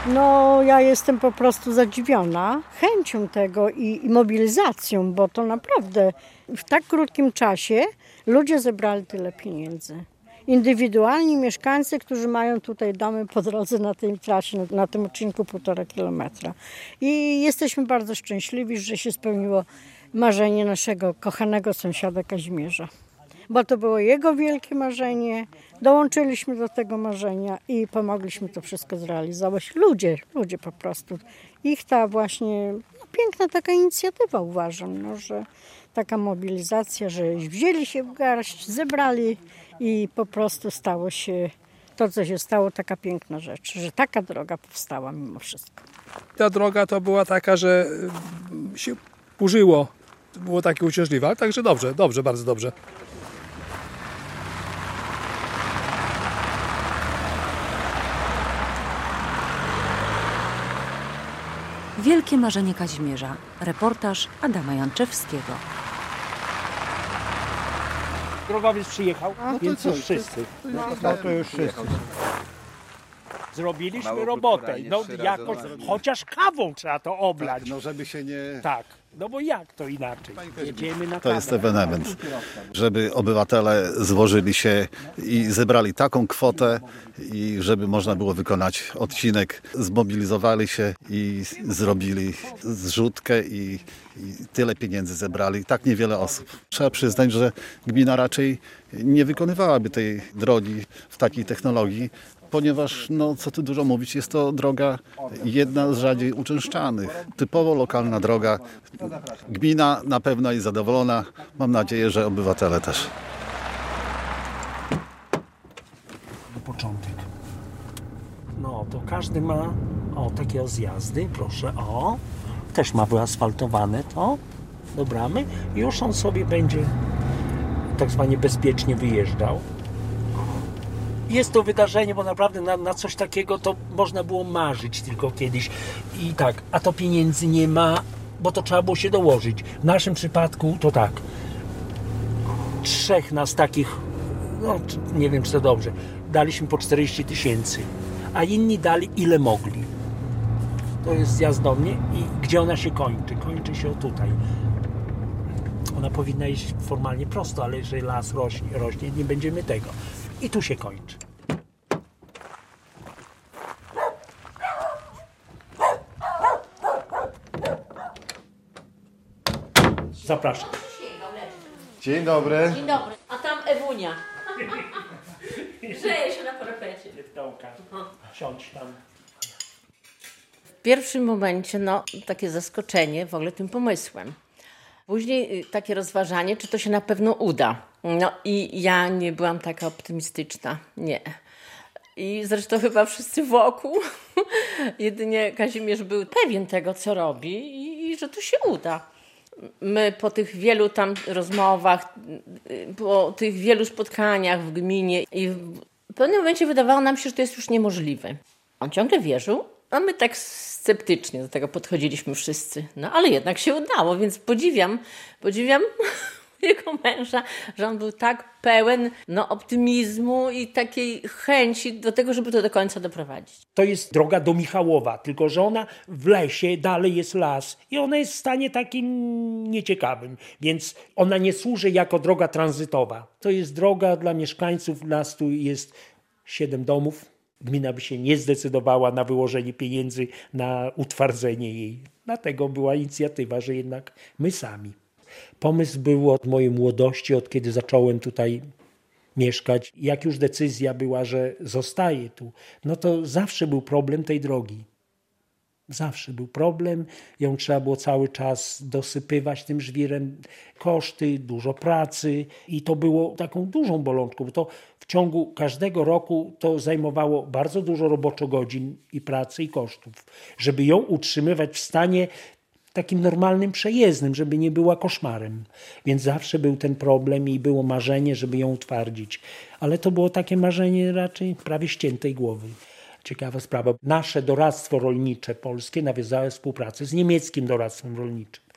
No, ja jestem po prostu zadziwiona chęcią tego i mobilizacją, bo to naprawdę w tak krótkim czasie ludzie zebrali tyle pieniędzy. Indywidualni mieszkańcy, którzy mają tutaj domy po drodze na tej trasie, na tym odcinku 1,5 kilometra. I jesteśmy bardzo szczęśliwi, że się spełniło marzenie naszego kochanego sąsiada Kazimierza. Bo to było jego wielkie marzenie, dołączyliśmy do tego marzenia i pomogliśmy to wszystko zrealizować. Ludzie po prostu. Ich ta właśnie piękna taka inicjatywa, uważam, że taka mobilizacja, że wzięli się w garść, zebrali i po prostu stało się to, co się stało, taka piękna rzecz, że taka droga powstała mimo wszystko. Ta droga to była taka, że się burzyło, było takie uciążliwe, ale także dobrze, bardzo dobrze. Wielkie marzenie Kazimierza. Reportaż Adama Janczewskiego. Drogowiec przyjechał, więc już wszyscy. To już wszyscy. Zrobiliśmy robotę. No jakoś, chociaż kawą trzeba to oblać. Tak, no żeby się nie... Tak, no bo jak to inaczej? Jedziemy na To kawę. jest ewenement, żeby obywatele złożyli się i zebrali taką kwotę i żeby można było wykonać odcinek, zmobilizowali się i zrobili zrzutkę i tyle pieniędzy zebrali, tak niewiele osób. Trzeba przyznać, że gmina raczej nie wykonywałaby tej drogi w takiej technologii, ponieważ, no co tu dużo mówić, jest to droga jedna z rzadziej uczęszczanych. Typowo lokalna droga. Gmina na pewno jest zadowolona. Mam nadzieję, że obywatele też. Początek. No to każdy ma takie zjazdy, proszę, też ma wyasfaltowane to do bramy i już on sobie będzie tak zwanie bezpiecznie wyjeżdżał. Jest to wydarzenie, bo naprawdę na coś takiego to można było marzyć tylko kiedyś i tak, a to pieniędzy nie ma, bo to trzeba było się dołożyć. W naszym przypadku to tak, 3 nas takich, no nie wiem czy to dobrze, daliśmy po 40 000, a inni dali ile mogli. To jest zjazd do mnie i gdzie ona się kończy? Kończy się tutaj. Ona powinna iść formalnie prosto, ale jeżeli las rośnie, nie będziemy tego. I tu się kończy. Zapraszam. Dzień dobry. Dzień dobry. A tam Ewunia. Grzeje się na parapecie. Siądź tam. W pierwszym momencie, takie zaskoczenie w ogóle tym pomysłem. Później takie rozważanie, czy to się na pewno uda. No i ja nie byłam taka optymistyczna. Nie. I zresztą chyba wszyscy wokół. Jedynie Kazimierz był pewien tego, co robi i że to się uda. My po tych wielu tam rozmowach, po tych wielu spotkaniach w gminie i w pewnym momencie wydawało nam się, że to jest już niemożliwe. On ciągle wierzył, a my tak sceptycznie do tego podchodziliśmy wszyscy. No ale jednak się udało, więc podziwiam jego męża, że on był tak pełen optymizmu i takiej chęci do tego, żeby to do końca doprowadzić. To jest droga do Michałowa, tylko że ona w lesie, dalej jest las i ona jest w stanie takim nieciekawym, więc ona nie służy jako droga tranzytowa. To jest droga dla mieszkańców, nas tu jest 7 domów. Gmina by się nie zdecydowała na wyłożenie pieniędzy na utwardzenie jej. Dlatego była inicjatywa, że jednak my sami. Pomysł był od mojej młodości, od kiedy zacząłem tutaj mieszkać. Jak już decyzja była, że zostaję tu, no to zawsze był problem tej drogi. Zawsze był problem. Ją trzeba było cały czas dosypywać tym żwirem. Koszty, dużo pracy i to było taką dużą bolączką, bo to w ciągu każdego roku to zajmowało bardzo dużo roboczogodzin i pracy i kosztów, żeby ją utrzymywać w stanie takim normalnym, przejezdnym, żeby nie była koszmarem. Więc zawsze był ten problem i było marzenie, żeby ją utwardzić. Ale to było takie marzenie raczej prawie ściętej głowy. Ciekawa sprawa. Nasze doradztwo rolnicze polskie nawiązało współpracę z niemieckim doradztwem rolniczym.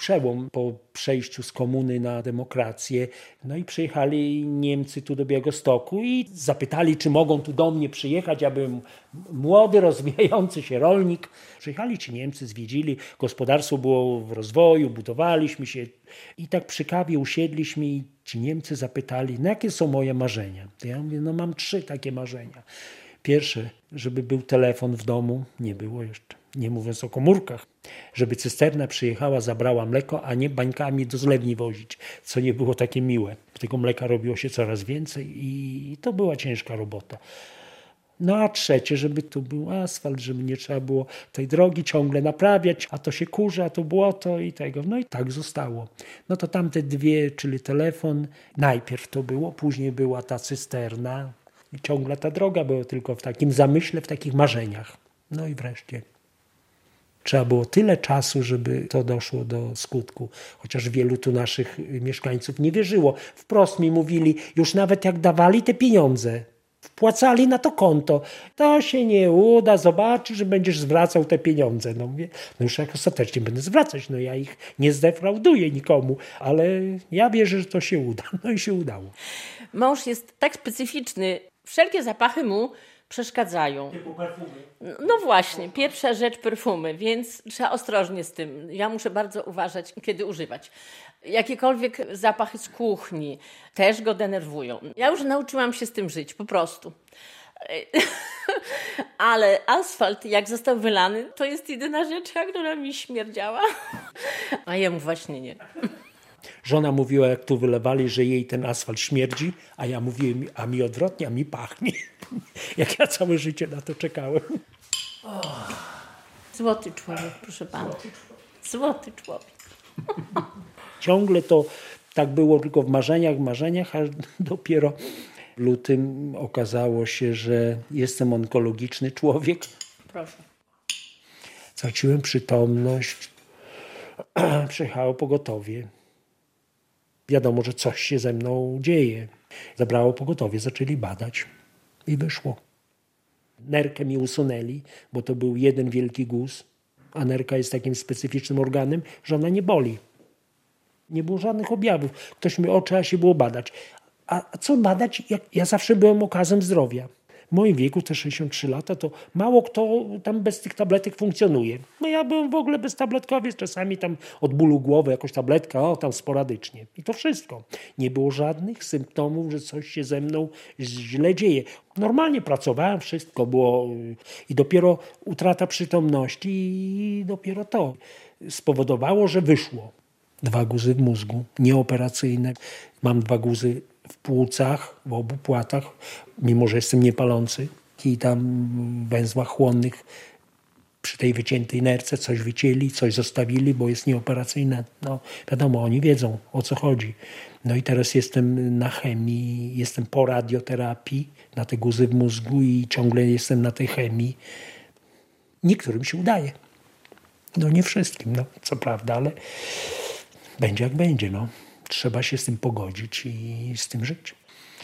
przełom po przejściu z komuny na demokrację. No i przyjechali Niemcy tu do Białegostoku i zapytali, czy mogą tu do mnie przyjechać. Ja byłem młody, rozwijający się rolnik. Przyjechali ci Niemcy, zwiedzili, gospodarstwo było w rozwoju, budowaliśmy się. I tak przy kawie usiedliśmy i ci Niemcy zapytali, no jakie są moje marzenia. To ja mówię, no mam 3 takie marzenia. Pierwsze, żeby był telefon w domu, nie było jeszcze, nie mówiąc o komórkach. Żeby cysterna przyjechała, zabrała mleko, a nie bańkami do zlewni wozić, co nie było takie miłe. Tego mleka robiło się coraz więcej i to była ciężka robota. No a trzecie, żeby tu był asfalt, żeby nie trzeba było tej drogi ciągle naprawiać, a to się kurzy, a to błoto i tego. No i tak zostało. No to tamte 2, czyli telefon, najpierw to było, później była ta cysterna i ciągle ta droga była tylko w takim zamyśle, w takich marzeniach. No i wreszcie trzeba było tyle czasu, żeby to doszło do skutku. Chociaż wielu tu naszych mieszkańców nie wierzyło. Wprost mi mówili, już nawet jak dawali te pieniądze, wpłacali na to konto, to się nie uda, zobaczysz, że będziesz zwracał te pieniądze. No mówię, no już jak ostatecznie będę zwracać, no ja ich nie zdefrauduję nikomu, ale ja wierzę, że to się uda. No i się udało. Mąż jest tak specyficzny, wszelkie zapachy mu przeszkadzają. Typu perfumy. No właśnie, pierwsza rzecz perfumy, więc trzeba ostrożnie z tym. Ja muszę bardzo uważać, kiedy używać. Jakiekolwiek zapachy z kuchni też go denerwują. Ja już nauczyłam się z tym żyć, po prostu. Ale asfalt, jak został wylany, to jest jedyna rzecz, która mi śmierdziała. A jemu właśnie nie. Żona mówiła, jak tu wylewali, że jej ten asfalt śmierdzi, a ja mówiłem, a mi odwrotnie, a mi pachnie. Jak ja całe życie na to czekałem. Złoty człowiek, proszę pana. Złoty człowiek. Ciągle to tak było tylko w marzeniach, a dopiero w lutym okazało się, że jestem onkologiczny człowiek. Proszę. Straciłem przytomność. Przyjechało pogotowie. Wiadomo, że coś się ze mną dzieje. Zabrało pogotowie, zaczęli badać i wyszło. Nerkę mi usunęli, bo to był jeden wielki guz, a nerka jest takim specyficznym organem, że ona nie boli. Nie było żadnych objawów. Ktoś mi trzeba się było badać. A co badać? Ja zawsze byłem okazem zdrowia. W moim wieku, te 63 lata, to mało kto tam bez tych tabletek funkcjonuje. No ja byłem w ogóle beztabletkowiec, czasami tam od bólu głowy jakaś tabletka, tam sporadycznie. I to wszystko. Nie było żadnych symptomów, że coś się ze mną źle dzieje. Normalnie pracowałem, wszystko było i dopiero utrata przytomności i dopiero to spowodowało, że wyszło. 2 guzy w mózgu, nieoperacyjne. Mam 2 guzy w płucach, w obu płatach, mimo że jestem niepalący. I tam w węzłach chłonnych przy tej wyciętej nerce coś wycięli, coś zostawili, bo jest nieoperacyjne. No wiadomo, oni wiedzą, o co chodzi. No i teraz jestem na chemii, jestem po radioterapii na te guzy w mózgu i ciągle jestem na tej chemii. Niektórym się udaje. No nie wszystkim, no co prawda, ale będzie jak będzie, no. Trzeba się z tym pogodzić i z tym żyć.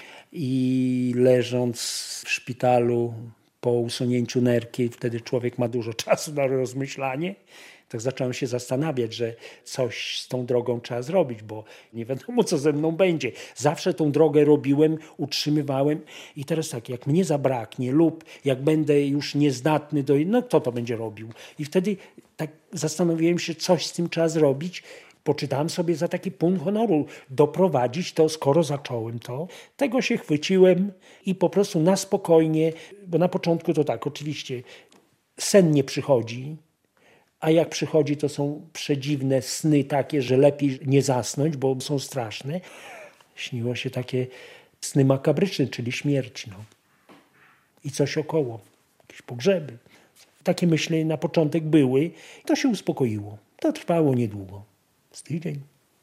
I leżąc w szpitalu po usunięciu nerki, wtedy człowiek ma dużo czasu na rozmyślanie, tak zacząłem się zastanawiać, że coś z tą drogą trzeba zrobić, bo nie wiadomo, co ze mną będzie. Zawsze tą drogę robiłem, utrzymywałem i teraz tak, jak mnie zabraknie lub jak będę już niezdatny, no kto to będzie robił? I wtedy tak zastanowiłem się, coś z tym trzeba zrobić. Poczytałem sobie za taki punkt honoru, doprowadzić to, skoro zacząłem to. Tego się chwyciłem i po prostu na spokojnie, bo na początku to tak, oczywiście sen nie przychodzi, a jak przychodzi, to są przedziwne sny takie, że lepiej nie zasnąć, bo są straszne. Śniło się takie sny makabryczne, czyli śmierć. No. I coś około, jakieś pogrzeby. Takie myśli na początek były. To się uspokoiło. To trwało niedługo. Z tydzień.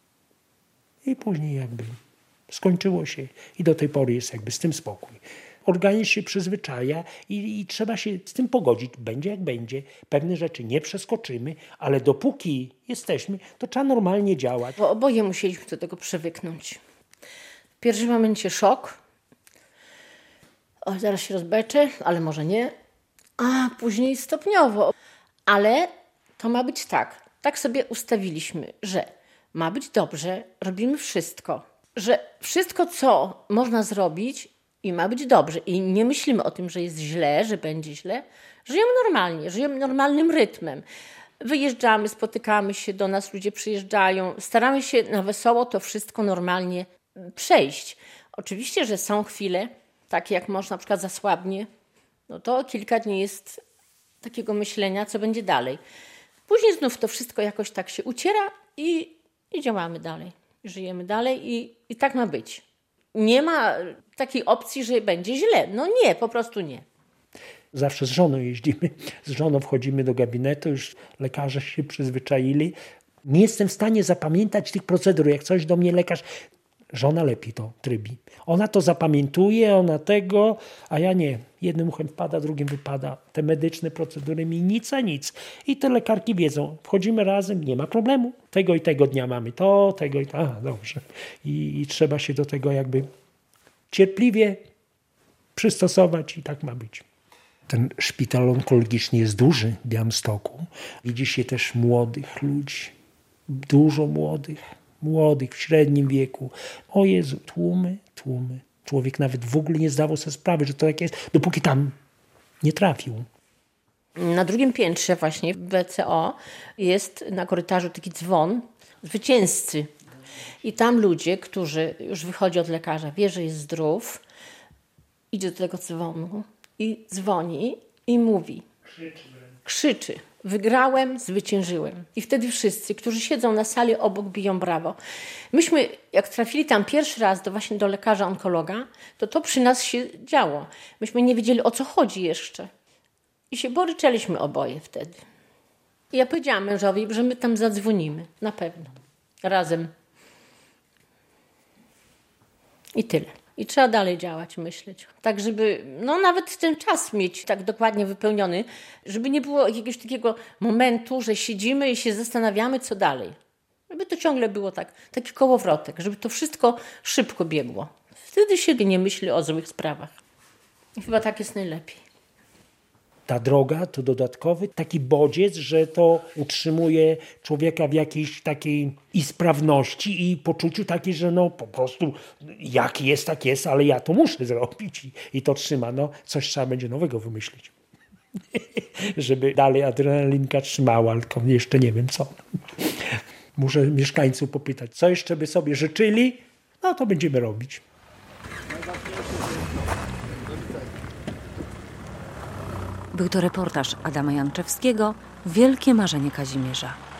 I później jakby skończyło się. I do tej pory jest jakby z tym spokój. Organizm się przyzwyczaja i trzeba się z tym pogodzić. Będzie jak będzie. Pewne rzeczy nie przeskoczymy, ale dopóki jesteśmy, to trzeba normalnie działać. Bo oboje musieliśmy do tego przywyknąć. W pierwszym momencie szok. O, zaraz się rozbeczę, ale może nie. A później stopniowo. Ale to ma być tak. tak sobie ustawiliśmy, że ma być dobrze, robimy wszystko, że wszystko, co można zrobić i ma być dobrze i nie myślimy o tym, że jest źle, że będzie źle, żyjemy normalnie, żyjemy normalnym rytmem. Wyjeżdżamy, spotykamy się, do nas ludzie przyjeżdżają, staramy się na wesoło to wszystko normalnie przejść. Oczywiście, że są chwile, takie jak mąż na przykład zasłabnie, no to kilka dni jest takiego myślenia, co będzie dalej. Później znów to wszystko jakoś tak się uciera i działamy dalej. Żyjemy dalej i tak ma być. Nie ma takiej opcji, że będzie źle. No nie, po prostu nie. Zawsze z żoną jeździmy, z żoną wchodzimy do gabinetu, już lekarze się przyzwyczaili. Nie jestem w stanie zapamiętać tych procedur. Jak coś do mnie lekarz, żona lepiej to trybi. Ona to zapamiętuje, ona tego, a ja nie. Jednym uchem wpada, drugim wypada. Te medyczne procedury mi nic a nic. I te lekarki wiedzą, wchodzimy razem, nie ma problemu. Tego i tego dnia mamy to, tego i to. A, dobrze. I trzeba się do tego jakby cierpliwie przystosować i tak ma być. Ten szpital onkologiczny jest duży w Białymstoku. Widzi się też młodych ludzi. Dużo młodych w średnim wieku. O Jezu, tłumy. Człowiek nawet w ogóle nie zdawał sobie sprawy, że to tak jest, dopóki tam nie trafił. Na drugim piętrze właśnie w BCO jest na korytarzu taki dzwon, zwycięzcy. I tam ludzie, którzy już wychodzi od lekarza, wie, że jest zdrów, idzie do tego dzwonu i dzwoni i mówi. Krzyczy. Wygrałem, zwyciężyłem. I wtedy wszyscy, którzy siedzą na sali obok, biją brawo. Myśmy, jak trafili tam pierwszy raz właśnie do lekarza onkologa, to przy nas się działo. Myśmy nie wiedzieli, o co chodzi jeszcze. I się boryczeliśmy oboje wtedy. I ja powiedziałam mężowi, że my tam zadzwonimy. Na pewno. Razem. I tyle. I trzeba dalej działać, myśleć. Tak, żeby nawet ten czas mieć tak dokładnie wypełniony, żeby nie było jakiegoś takiego momentu, że siedzimy i się zastanawiamy, co dalej. Żeby to ciągle było taki kołowrotek, żeby to wszystko szybko biegło. Wtedy się nie myśli o złych sprawach. I chyba tak jest najlepiej. Ta droga to dodatkowy taki bodziec, że to utrzymuje człowieka w jakiejś takiej i sprawności i poczuciu takiej, że po prostu jak jest, tak jest, ale ja to muszę zrobić i to trzyma. Coś trzeba będzie nowego wymyślić, żeby dalej adrenalinka trzymała, tylko jeszcze nie wiem co. Muszę mieszkańców popytać, co jeszcze by sobie życzyli, to będziemy robić. Był to reportaż Adama Janczewskiego, Wielkie marzenie Kazimierza.